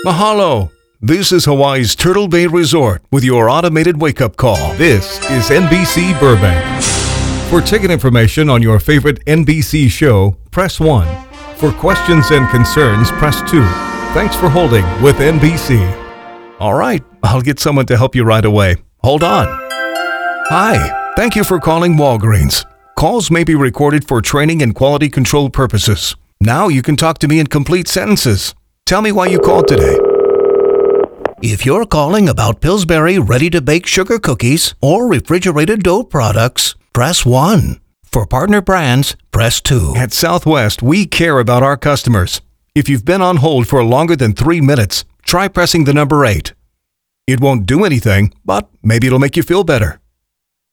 Mahalo! This is Hawaii's Turtle Bay Resort with your automated wake-up call. This is NBC Burbank. For ticket information on your favorite NBC show, press 1. For questions and concerns, press 2. Thanks for holding with NBC. All right, I'll get someone to help you right away. Hold on. Hi, thank you for calling Walgreens. Calls may be recorded for training and quality control purposes. Now you can talk to me in complete sentences. Tell me why you called today. If you're calling about Pillsbury ready-to-bake sugar cookies or refrigerated dough products, press 1. For partner brands, press 2. At Southwest, we care about our customers. If you've been on hold for longer than 3 minutes, try pressing the number 8. It won't do anything, but maybe it'll make you feel better.